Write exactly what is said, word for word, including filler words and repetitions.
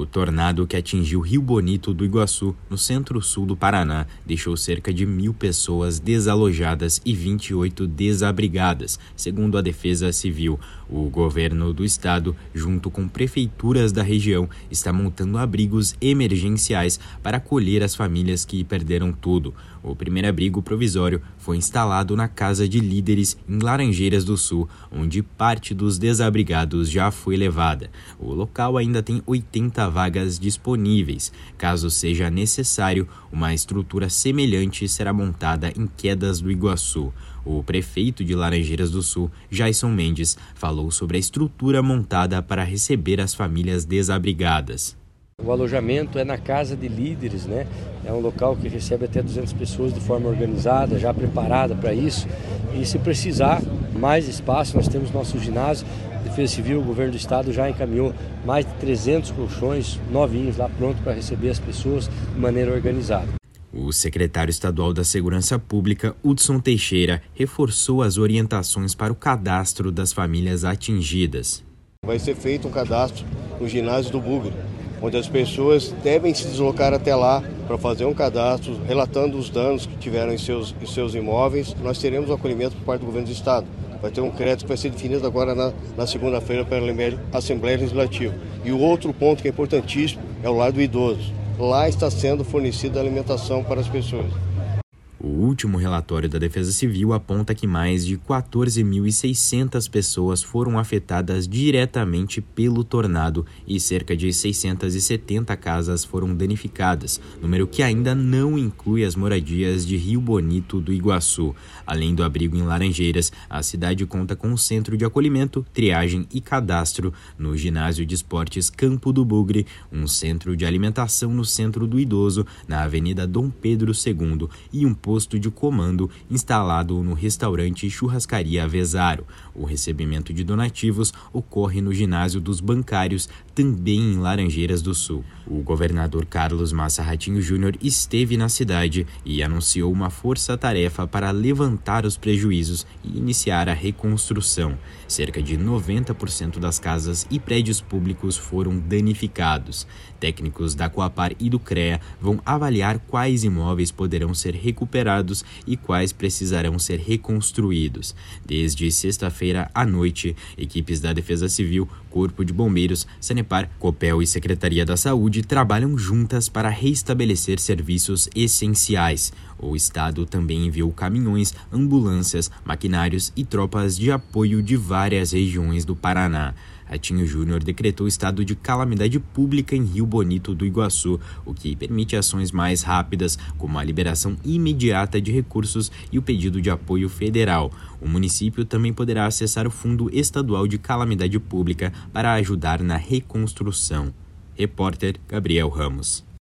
O tornado que atingiu Rio Bonito do Iguaçu, no centro-sul do Paraná, deixou cerca de mil pessoas desalojadas e vinte e oito desabrigadas, segundo a Defesa Civil. O governo do estado, junto com prefeituras da região, está montando abrigos emergenciais para acolher as famílias que perderam tudo. O primeiro abrigo provisório foi instalado na Casa de Líderes, em Laranjeiras do Sul, onde parte dos desabrigados já foi levada. O local ainda tem oitenta vagas disponíveis. Caso seja necessário, uma estrutura semelhante será montada em Quedas do Iguaçu. O prefeito de Laranjeiras do Sul, Jason Mendes, falou sobre a estrutura montada para receber as famílias desabrigadas. O alojamento é na Casa de Líderes, né? É um local que recebe até duzentas pessoas de forma organizada, já preparada para isso. E se precisar mais espaço, nós temos nosso ginásio. A Defesa Civil, o governo do estado já encaminhou mais de trezentos colchões novinhos lá pronto para receber as pessoas de maneira organizada. O secretário estadual da Segurança Pública, Hudson Teixeira, reforçou as orientações para o cadastro das famílias atingidas. Vai ser feito um cadastro no ginásio do Bugre, onde as pessoas devem se deslocar até lá para fazer um cadastro, relatando os danos que tiveram em seus, em seus imóveis. Nós teremos o acolhimento por parte do governo do estado. Vai ter um crédito que vai ser definido agora na, na segunda-feira pela Assembleia Legislativa. E o outro ponto que é importantíssimo é o lar do idoso. Lá está sendo fornecida alimentação para as pessoas. O último relatório da Defesa Civil aponta que mais de quatorze mil e seiscentas pessoas foram afetadas diretamente pelo tornado e cerca de seiscentas e setenta casas foram danificadas, número que ainda não inclui as moradias de Rio Bonito do Iguaçu. Além do abrigo em Laranjeiras, a cidade conta com um centro de acolhimento, triagem e cadastro no ginásio de esportes Campo do Bugre, um centro de alimentação no Centro do Idoso, na Avenida Dom Pedro segundo, e um posto de comando instalado no restaurante Churrascaria Vezaro. O recebimento de donativos ocorre no ginásio dos bancários, também em Laranjeiras do Sul. O governador Carlos Massa Ratinho Júnior esteve na cidade e anunciou uma força-tarefa para levantar os prejuízos e iniciar a reconstrução. Cerca de noventa por cento das casas e prédios públicos foram danificados. Técnicos da Coapar e do CREA vão avaliar quais imóveis poderão ser recuperados e quais precisarão ser reconstruídos. Desde sexta-feira à noite, equipes da Defesa Civil, Corpo de Bombeiros, Sanepar, Copel e Secretaria da Saúde trabalham juntas para restabelecer serviços essenciais. O estado também enviou caminhões, ambulâncias, maquinários e tropas de apoio de várias regiões do Paraná. Ratinho Júnior decretou estado de calamidade pública em Rio Bonito do Iguaçu, o que permite ações mais rápidas, como a liberação imediata de recursos e o pedido de apoio federal. O município também poderá acessar o Fundo Estadual de Calamidade Pública para ajudar na reconstrução. Repórter Gabriel Ramos.